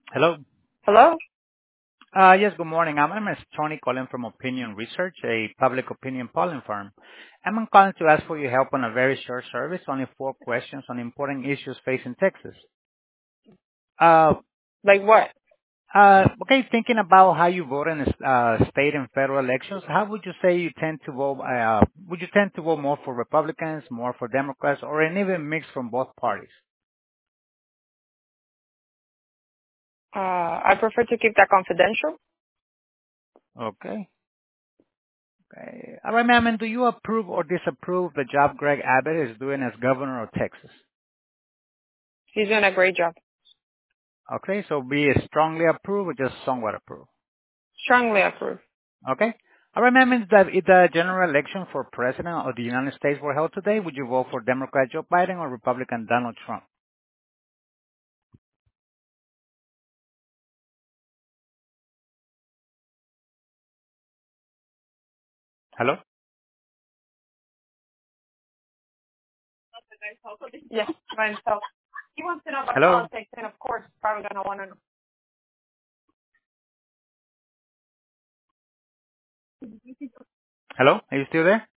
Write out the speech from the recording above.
Hello. Hello? Yes, good morning. My name is Tony calling from Opinion Research, a public opinion polling firm. I'm calling to ask for your help on a very short service, only 4 questions on important issues facing Texas. Uh, Like what? okay, thinking about how you vote in state and federal elections, how would you say you tend to vote? Would you tend to vote more for Republicans, more for Democrats, or an even mix from both parties? I prefer to keep that confidential. Okay. Okay. All right, ma'am, and do you approve or disapprove the job Greg Abbott is doing as governor of Texas? He's doing a great job. Okay, so be it strongly approve or just somewhat approve. Strongly approve. Okay? All right, ma'am, if the general election for president of the United States were held today, would you vote for Democrat Joe Biden or Republican Donald Trump? Hello? Yes, by himself. He wants to know about Hello? politics, and of course, probably gonna want to know. Hello? Are you still there?